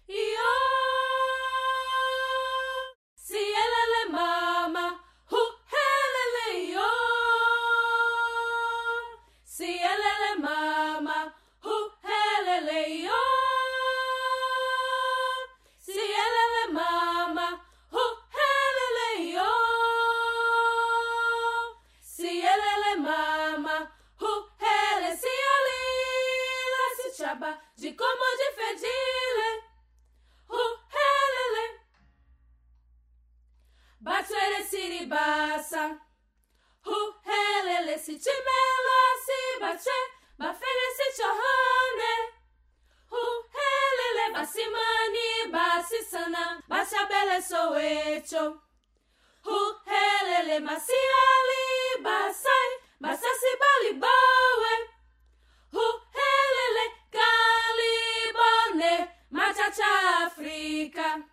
Yo, sielele mama, hu helele yo. Sielele mama, hu helele yo. Sielele mama, hu helele yo. Sielele mama, hu hele sialila si chaba de como de fedile. Hu helele Batwele siribasa. Hu helele si chimela si bache. Bafele si chohane. Hu helele basimani basisana. Basabele sowecho. Hu helele masiali basai. Basasi bali bawe. Hu helele kalibone. Machacha Afrika.